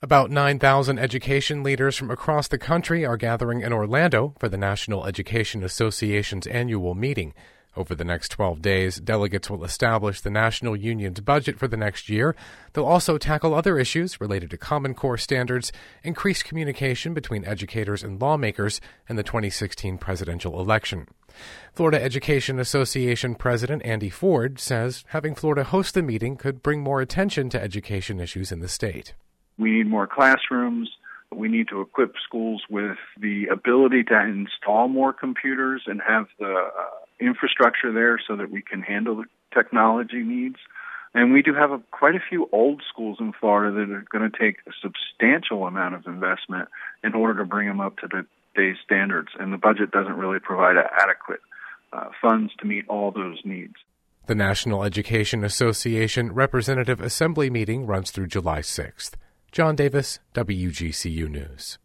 About 9,000 education leaders from across the country are gathering in Orlando for the National Education Association's annual meeting. Over the next 12 days, delegates will establish the National Union's budget for the next year. They'll also tackle other issues related to Common Core standards, increased communication between educators and lawmakers, and the 2016 presidential election. Florida Education Association President Andy Ford says having Florida host the meeting could bring more attention to education issues in the state. We need more classrooms. We need to equip schools with the ability to install more computers and have the infrastructure there so that we can handle the technology needs. And we do have quite a few old schools in Florida that are going to take a substantial amount of investment in order to bring them up to today's standards. And the budget doesn't really provide adequate funds to meet all those needs. The National Education Association Representative Assembly meeting runs through July 6th. John Davis, WGCU News.